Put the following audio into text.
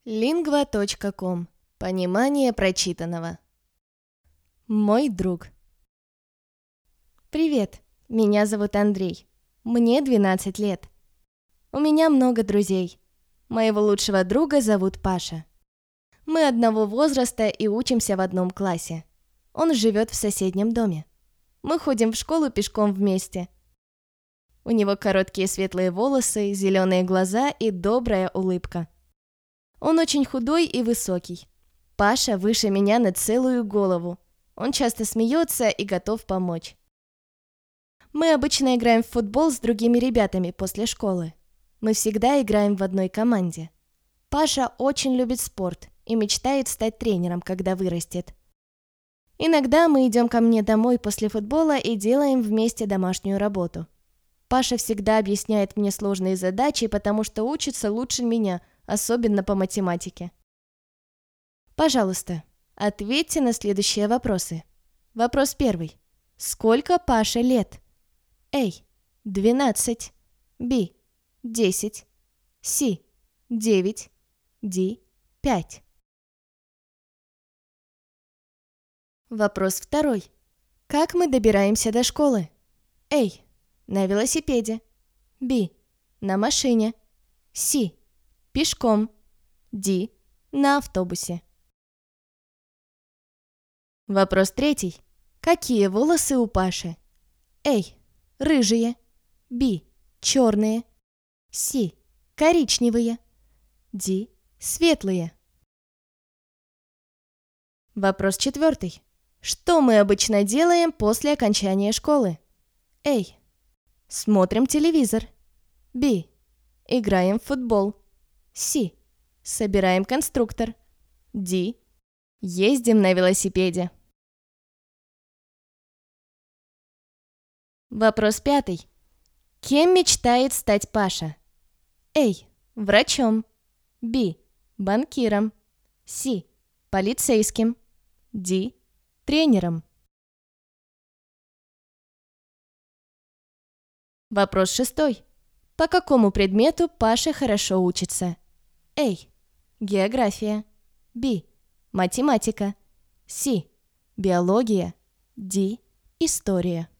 Lingva.com. Понимание прочитанного. Мой друг. Привет, меня зовут Андрей. Мне 12 лет. У меня много друзей. Моего лучшего друга зовут Паша. Мы одного возраста и учимся в одном классе. Он живет в соседнем доме. Мы ходим в школу пешком вместе. У него короткие светлые волосы, зеленые глаза и добрая улыбка. Он очень худой и высокий. Паша выше меня на целую голову. Он часто смеется и готов помочь. Мы обычно играем в футбол с другими ребятами после школы. Мы всегда играем в одной команде. Паша очень любит спорт и мечтает стать тренером, когда вырастет. Иногда мы идем ко мне домой после футбола и делаем вместе домашнюю работу. Паша всегда объясняет мне сложные задачи, потому что учится лучше меня, особенно по математике. Пожалуйста, ответьте на следующие вопросы. Вопрос первый. Сколько Паше лет? A. 12. B. 10. C. 9. D. 5. Вопрос второй. Как мы добираемся до школы? A. На велосипеде. B. На машине. C. Пешком. D. На автобусе. Вопрос третий. Какие волосы у Паши? A. Рыжие. B. Черные. C. Коричневые. D. Светлые. Вопрос четвертый. Что мы обычно делаем после окончания школы? A. Смотрим телевизор. B. Играем в футбол. C. Собираем конструктор. D. Ездим на велосипеде. Вопрос пятый. Кем мечтает стать Паша? A. Врачом. B. Банкиром. C. Полицейским. D. Тренером. Вопрос шестой. По какому предмету Паша хорошо учится? A. География. B. Математика. C. Биология. D. История.